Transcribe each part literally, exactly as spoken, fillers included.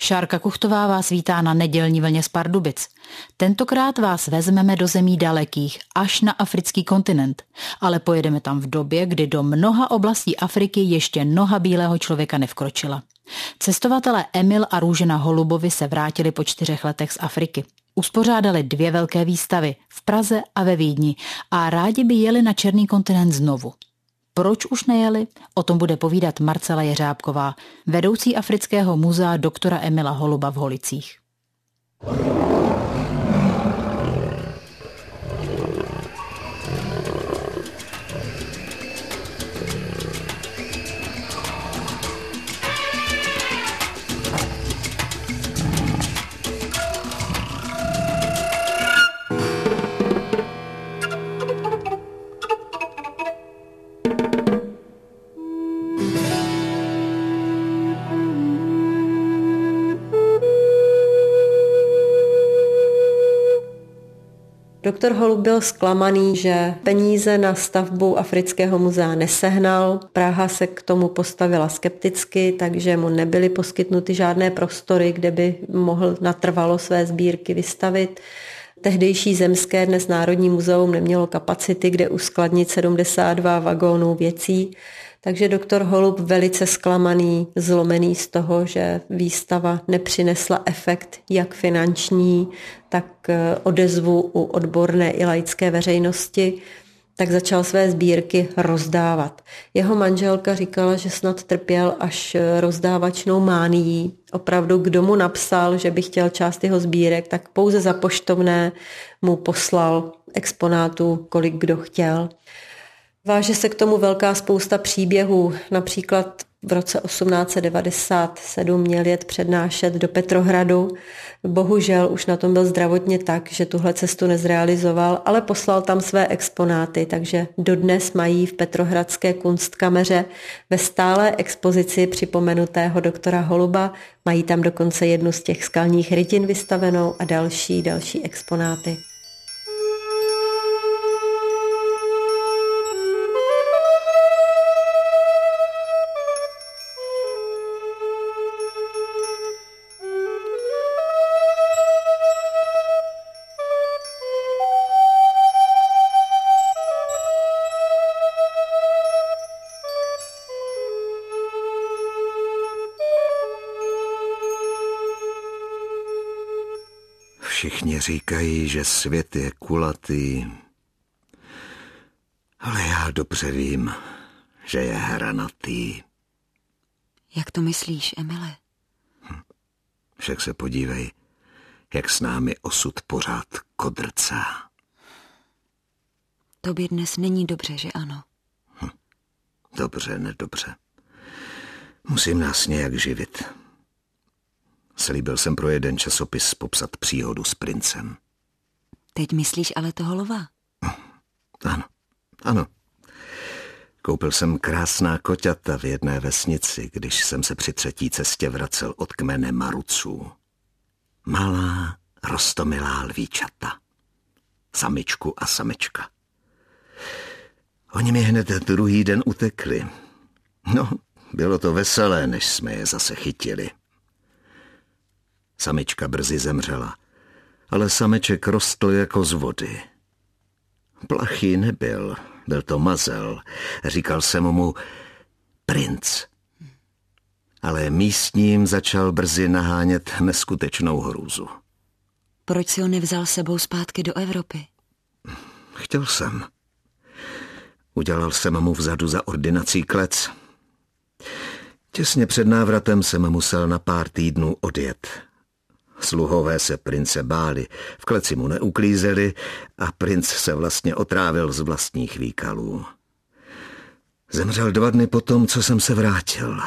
Šárka Kuchtová vás vítá na nedělní vlně z Pardubic. Tentokrát vás vezmeme do zemí dalekých, až na africký kontinent. Ale pojedeme tam v době, kdy do mnoha oblastí Afriky ještě noha bílého člověka nevkročila. Cestovatelé Emil a Růžena Holubovi se vrátili po čtyřech letech z Afriky. Uspořádali dvě velké výstavy v Praze a ve Vídni a rádi by jeli na černý kontinent znovu. Proč už nejeli? O tom bude povídat Marcela Jeřábková, vedoucí Afrického muzea doktora Emila Holuba v Holicích. Doktor Holub byl zklamaný, že peníze na stavbu Afrického muzea nesehnal. Praha se k tomu postavila skepticky, takže mu nebyly poskytnuty žádné prostory, kde by mohl natrvalo své sbírky vystavit. Tehdejší zemské, dnes Národní muzeum, nemělo kapacity, kde uskladnit sedmdesát dva vagónů věcí. Takže doktor Holub velice zklamaný, zlomený z toho, že výstava nepřinesla efekt jak finanční, tak odezvu u odborné i laické veřejnosti, tak začal své sbírky rozdávat. Jeho manželka říkala, že snad trpěl až rozdávačnou mánií. Opravdu, kdo mu napsal, že by chtěl část jeho sbírek, tak pouze za poštovné mu poslal exponátů, kolik kdo chtěl. Váže se k tomu velká spousta příběhů. Například v roce osmnáct set devadesát sedm měl jet přednášet do Petrohradu. Bohužel už na tom byl zdravotně tak, že tuhle cestu nezrealizoval, ale poslal tam své exponáty, takže dodnes mají v Petrohradské kunstkameře ve stálé expozici připomenutého doktora Holuba. Mají tam dokonce jednu z těch skalních rytin vystavenou a další, další exponáty. Všichni říkají, že svět je kulatý, ale já dobře vím, že je hranatý. Jak to myslíš, Emile? Hm. Však se podívej, jak s námi osud pořád kodrcá. Tobě dnes není dobře, že ano? Hm. Dobře, nedobře. Musím nás nějak živit. Slíbil jsem pro jeden časopis popsat příhodu s princem. Teď myslíš ale toho lva? Ano, ano. Koupil jsem krásná koťata v jedné vesnici, když jsem se při třetí cestě vracel od kmene Maruců. Malá, roztomilá lvíčata. Samičku a samečka. Oni mi hned druhý den utekli. No, bylo to veselé, než jsme je zase chytili. Samička brzy zemřela, ale sameček rostl jako z vody. Plachý nebyl, byl to mazel. Říkal jsem mu princ. Ale místním začal brzy nahánět neskutečnou hrůzu. Proč si ho nevzal sebou zpátky do Evropy? Chtěl jsem. Udělal jsem mu vzadu za ordinací klec. Těsně před návratem jsem musel na pár týdnů odjet. Sluhové se prince báli, v kleci mu neuklízeli a princ se vlastně otrávil z vlastních výkalů. Zemřel dva dny potom, co jsem se vrátil.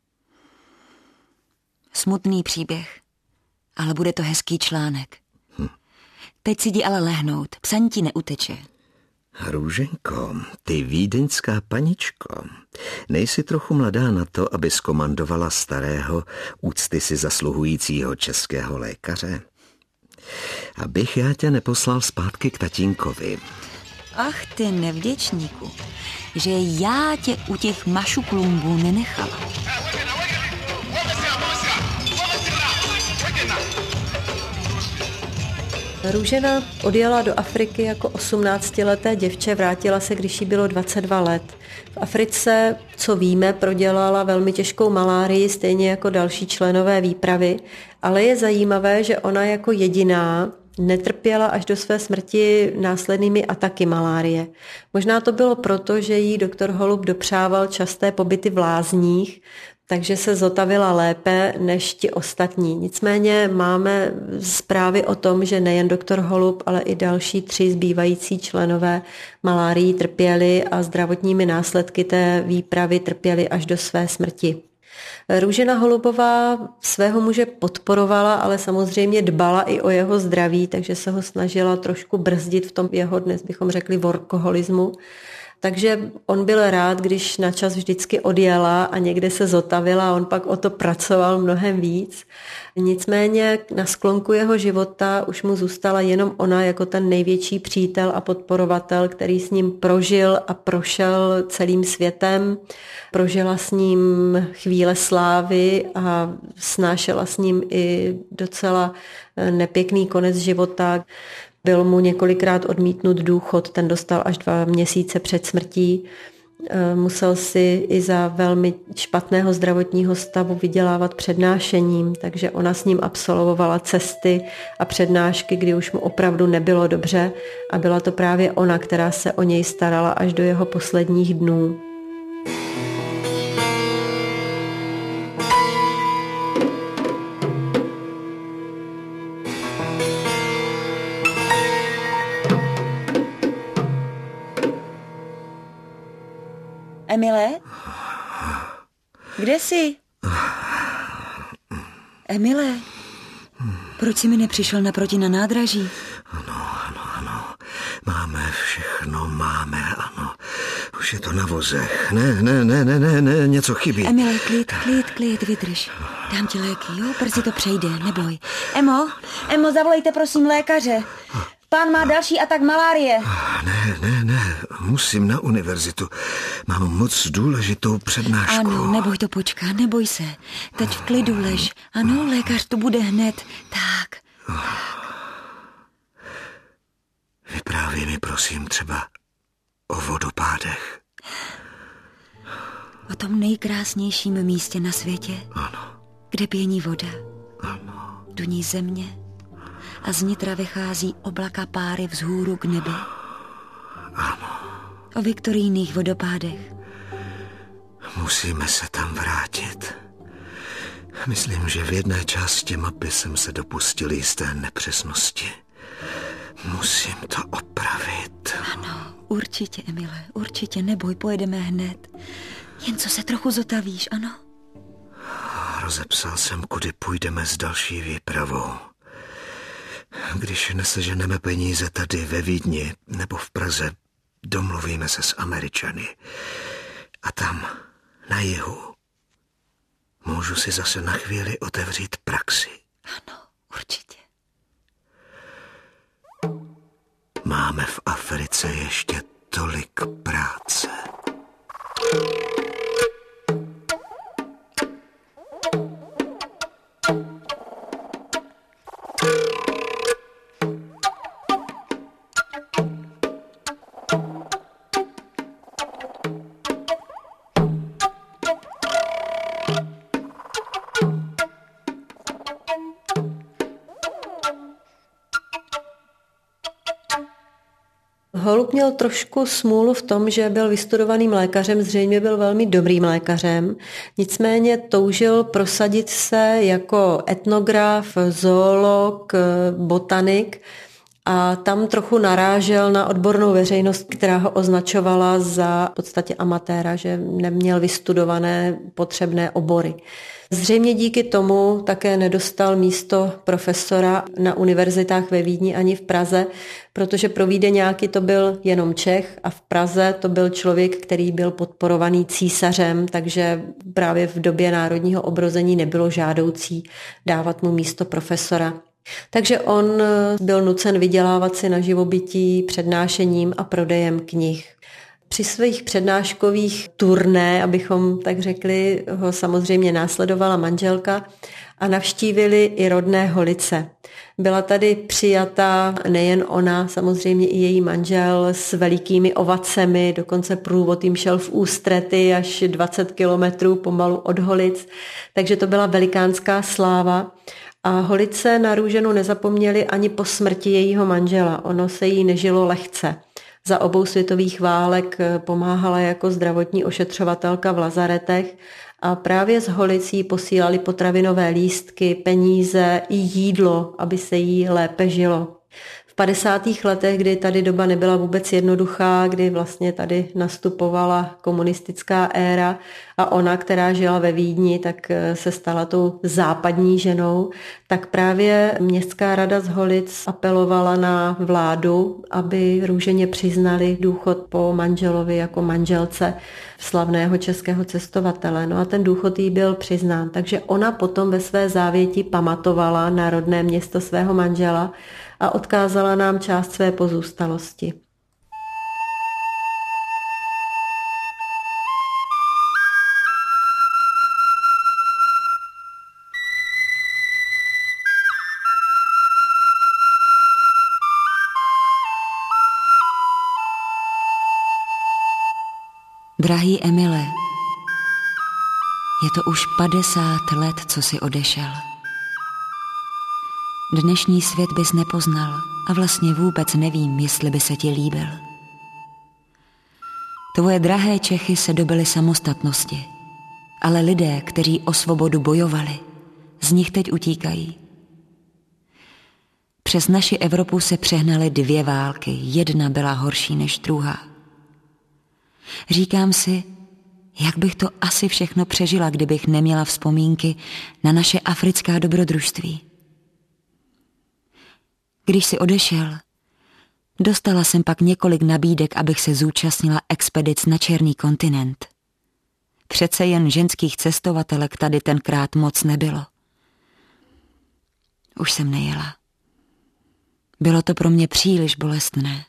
Smutný příběh, ale bude to hezký článek. Hm. Teď si jdi ale lehnout, psaní ti neuteče. Růženko, ty vídeňská paničko, nejsi trochu mladá na to, aby zkomandovala starého, úcty si zasluhujícího českého lékaře? Abych já tě neposlal zpátky k tatínkovi. Ach ty nevděčníku, že já tě u těch mašuklumbů nenechala. Růžena odjela do Afriky jako osmnáctileté děvče, vrátila se, když jí bylo dvacet dva let. V Africe, co víme, prodělala velmi těžkou malárii, stejně jako další členové výpravy, ale je zajímavé, že ona jako jediná netrpěla až do své smrti následnými ataky malárie. Možná to bylo proto, že jí doktor Holub dopřával časté pobyty v lázních, takže se zotavila lépe než ti ostatní. Nicméně máme zprávy o tom, že nejen doktor Holub, ale i další tři zbývající členové malárií trpěli a zdravotními následky té výpravy trpěli až do své smrti. Růžena Holubová svého muže podporovala, ale samozřejmě dbala i o jeho zdraví, takže se ho snažila trošku brzdit v tom jeho, dnes bychom řekli, workoholismu. Takže on byl rád, když na čas vždycky odjela a někde se zotavila a on pak o to pracoval mnohem víc. Nicméně na sklonku jeho života už mu zůstala jenom ona jako ten největší přítel a podporovatel, který s ním prožil a prošel celým světem. Prožila s ním chvíle slávy a snášela s ním i docela nepěkný konec života. Byl mu několikrát odmítnut důchod, ten dostal až dva měsíce před smrtí. Musel si i za velmi špatného zdravotního stavu vydělávat přednášením, takže ona s ním absolvovala cesty a přednášky, kdy už mu opravdu nebylo dobře a byla to právě ona, která se o něj starala až do jeho posledních dnů. Emile? Kde jsi? Emile? Proč jsi mi nepřišel naproti na nádraží? Ano, ano, ano. Máme všechno, máme, ano. Už je to na vozech. Ne, ne, ne, ne, ne, ne, něco chybí. Emile, klid, klid, klid, vydrž. Dám ti léky, jo? Brzy to přejde, neboj. Emo, Emo, zavolejte prosím lékaře. Pán má další atak malárie. Ne, ne, ne, musím na univerzitu. Mám moc důležitou přednášku. Ano, neboj, to počká, neboj se. Teď v klidu lež. Ano, lékař tu bude hned. Tak. Vyprávěj mi prosím třeba o vodopádech. O tom nejkrásnějším místě na světě. Ano. Kde pění voda. Ano. Duní země. A z nitra vychází oblaka páry vzhůru k nebi. Ano. O viktorijných vodopádech. Musíme se tam vrátit. Myslím, že v jedné části mapy jsem se dopustil jisté nepřesnosti. Musím to opravit. Ano, určitě, Emile, určitě, neboj, pojedeme hned. Jen co se trochu zotavíš, ano? Rozepsal jsem, kudy půjdeme s další výpravou. Když neseženeme peníze tady ve Vídni nebo v Praze, domluvíme se s Američany. A tam, na jihu, můžu si zase na chvíli otevřít praxi. Ano, určitě. Máme v Africe ještě tolik práce. Holub měl trošku smůlu v tom, že byl vystudovaným lékařem, zřejmě byl velmi dobrým lékařem, nicméně toužil prosadit se jako etnograf, zoolog, botanik a tam trochu narážel na odbornou veřejnost, která ho označovala za v podstatě amatéra, že neměl vystudované potřebné obory. Zřejmě díky tomu také nedostal místo profesora na univerzitách ve Vídni ani v Praze, protože pro vídeňáky to byl jenom Čech a v Praze to byl člověk, který byl podporovaný císařem, takže právě v době národního obrození nebylo žádoucí dávat mu místo profesora. Takže on byl nucen vydělávat si na živobytí přednášením a prodejem knih. Při svých přednáškových turné, abychom tak řekli, ho samozřejmě následovala manželka a navštívili i rodné Holice. Byla tady přijata nejen ona, samozřejmě i její manžel s velikými ovacemi, dokonce průvod jim šel v ústrety až dvacet kilometrů pomalu od Holic, takže to byla velikánská sláva. A Holice na Růženu nezapomněli ani po smrti jejího manžela, ono se jí nežilo lehce. Za obou světových válek pomáhala jako zdravotní ošetřovatelka v lazaretech a právě z Holic jí posílali potravinové lístky, peníze i jídlo, aby se jí lépe žilo. V padesátých letech, kdy tady doba nebyla vůbec jednoduchá, kdy vlastně tady nastupovala komunistická éra a ona, která žila ve Vídni, tak se stala tou západní ženou, tak právě městská rada z Holic apelovala na vládu, aby Růženě přiznali důchod po manželovi jako manželce slavného českého cestovatele. No a ten důchod jí byl přiznán, takže ona potom ve své závěti pamatovala na rodné město svého manžela a odkázala nám část své pozůstalosti. Drahý Emile, je to už padesát let, co jsi odešel. Dnešní svět bys nepoznal a vlastně vůbec nevím, jestli by se ti líbil. Tvoje drahé Čechy se dobyly samostatnosti, ale lidé, kteří o svobodu bojovali, z nich teď utíkají. Přes naši Evropu se přehnaly dvě války, jedna byla horší než druhá. Říkám si, jak bych to asi všechno přežila, kdybych neměla vzpomínky na naše africká dobrodružství. Když jsi odešel, dostala jsem pak několik nabídek, abych se zúčastnila expedic na Černý kontinent. Přece jen ženských cestovatelek tady tenkrát moc nebylo. Už jsem nejela. Bylo to pro mě příliš bolestné.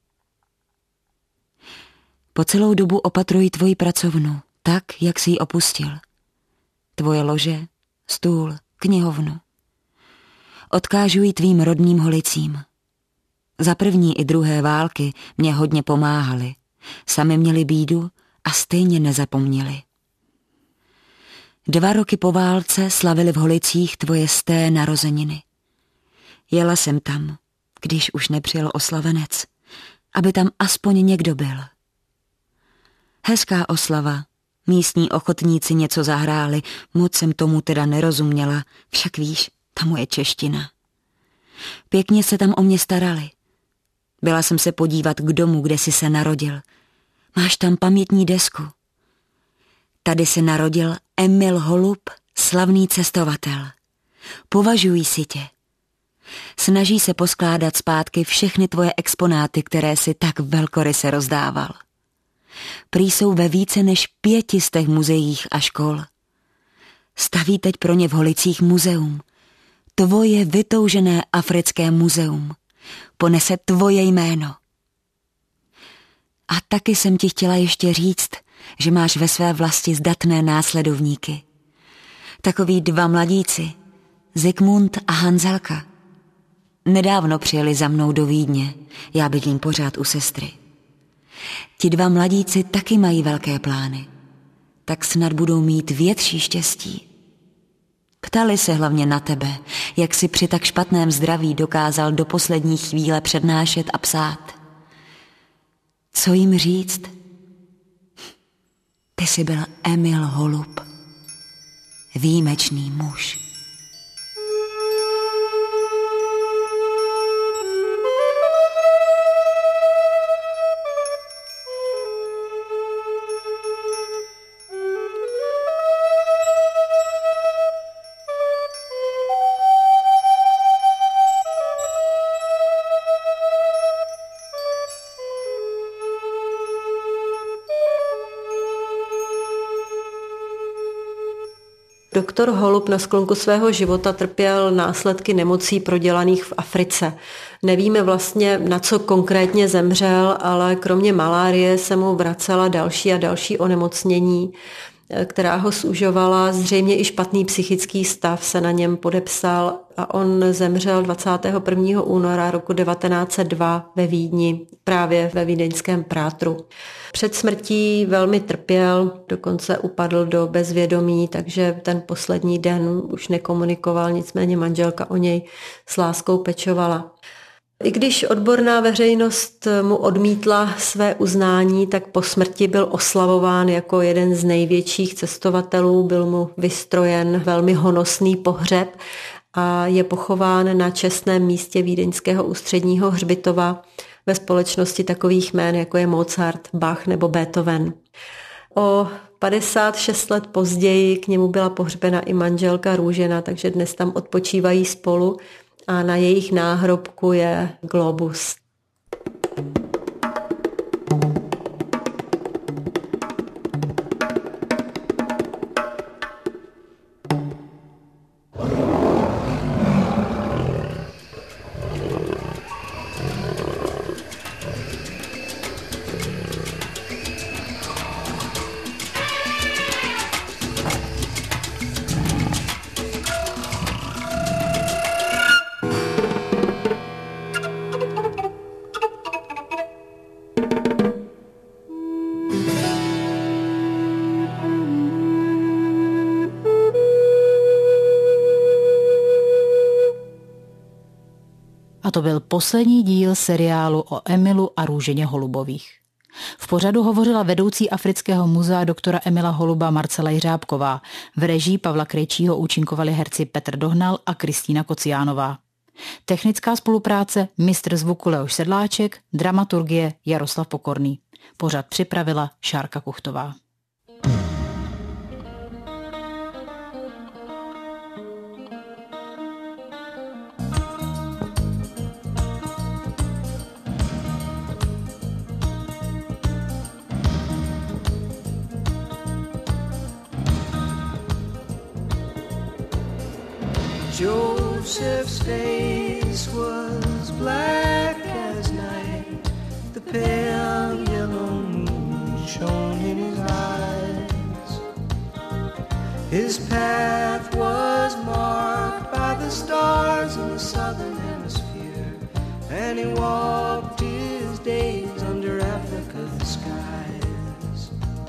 Po celou dobu opatruji tvoji pracovnu, tak, jak jsi ji opustil. Tvoje lože, stůl, knihovnu. Odkážu ji tvým rodným Holicím. Za první i druhé války mě hodně pomáhali. Sami měli bídu a stejně nezapomněli. Dva roky po válce slavili v Holicích tvoje sté narozeniny. Jela jsem tam, když už nepřijel oslavenec, aby tam aspoň někdo byl. Hezká oslava, místní ochotníci něco zahráli, moc jsem tomu teda nerozuměla, však víš, ta moje čeština. Pěkně se tam o mě starali. Byla jsem se podívat k domu, kde jsi se narodil. Máš tam pamětní desku. Tady se narodil Emil Holub, slavný cestovatel. Považují si tě. Snaží se poskládat zpátky všechny tvoje exponáty, které si tak velkoryse rozdával. Prý jsou ve více než pětistech muzeích a škol. Staví teď pro ně v Holicích muzeum. Tvoje vytoužené africké muzeum. Ponese tvoje jméno. A taky jsem ti chtěla ještě říct, že máš ve své vlasti zdatné následovníky. Takoví dva mladíci, Zikmund a Hanzelka. Nedávno přijeli za mnou do Vídně, já bydlím pořád u sestry. Ti dva mladíci taky mají velké plány, tak snad budou mít větší štěstí. Ptali se hlavně na tebe, jak si při tak špatném zdraví dokázal do poslední chvíle přednášet a psát. Co jim říct? Ty jsi byl Emil Holub, výjimečný muž. Doktor Holub na sklonku svého života trpěl následky nemocí prodělaných v Africe. Nevíme vlastně, na co konkrétně zemřel, ale kromě malárie se mu vracela další a další onemocnění. která ho zužovala. Zřejmě i špatný psychický stav se na něm podepsal a on zemřel dvacátého prvního února roku devatenáct set dva ve Vídni, právě ve vídeňském Prátru. Před smrtí velmi trpěl, dokonce upadl do bezvědomí, takže ten poslední den už nekomunikoval, nicméně manželka o něj s láskou pečovala. I když odborná veřejnost mu odmítla své uznání, tak po smrti byl oslavován jako jeden z největších cestovatelů, byl mu vystrojen velmi honosný pohřeb a je pochován na čestném místě vídeňského ústředního hřbitova ve společnosti takových jmén, jako je Mozart, Bach nebo Beethoven. O padesát šest let později k němu byla pohřbena i manželka Růžena, takže dnes tam odpočívají spolu a na jejich náhrobku je globus. A to byl poslední díl seriálu o Emilu a Růženě Holubových. V pořadu hovořila vedoucí Afrického muzea doktora Emila Holuba Marcela Jiřábková. V režii Pavla Krejčího účinkovali herci Petr Dohnal a Kristýna Kociánová. Technická spolupráce mistr zvuku Leoš Sedláček, dramaturgie Jaroslav Pokorný. Pořad připravila Šárka Kuchtová. Joseph's face was black as night. The pale yellow moon shone in his eyes. His path was marked by the stars in the southern hemisphere, and he walked his days under Africa's skies.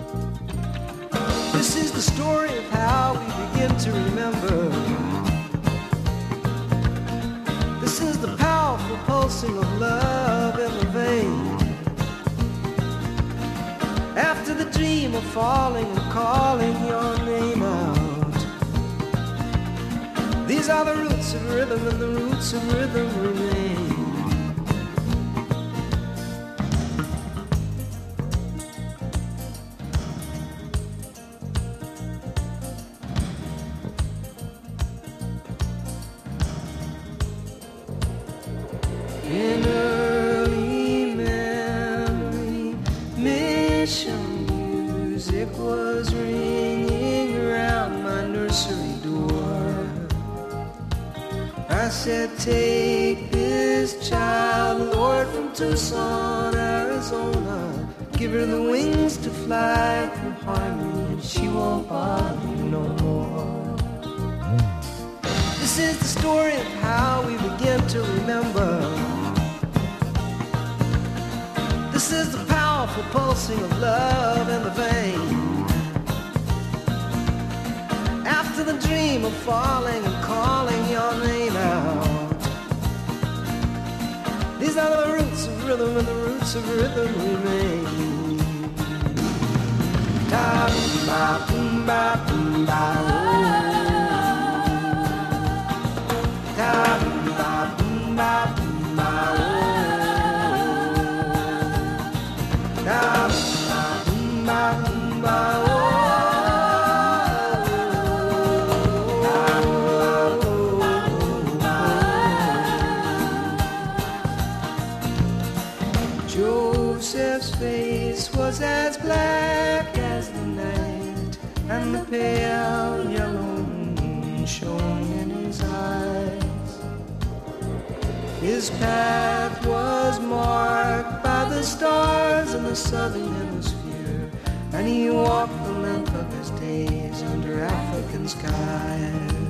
This is the story of how we begin to remember. This is the powerful pulsing of love in the vein. After the dream of falling and calling your name out. These are the roots of rhythm, and the roots of rhythm remain. In early memory, mission music was ringing around my nursery door. I said, take this child, Lord, from Tucson, Arizona. Give her the wings to fly through harmony, and she won't bother you no more. This is the story of how we begin to remember. This is the powerful pulsing of love in the vein. After the dream of falling and calling your name out. These are the roots of rhythm, and the roots of rhythm remain. Ta ba boom ba boom ba oh. Ta ba boom ba boom ba oh. Ta ba boom ba boom ba oh. Joseph's face was as black as the night, and the pale yellow moon shone in his eyes. His path was marked by the stars in the southern hemisphere, and he walked the length of his days under African skies.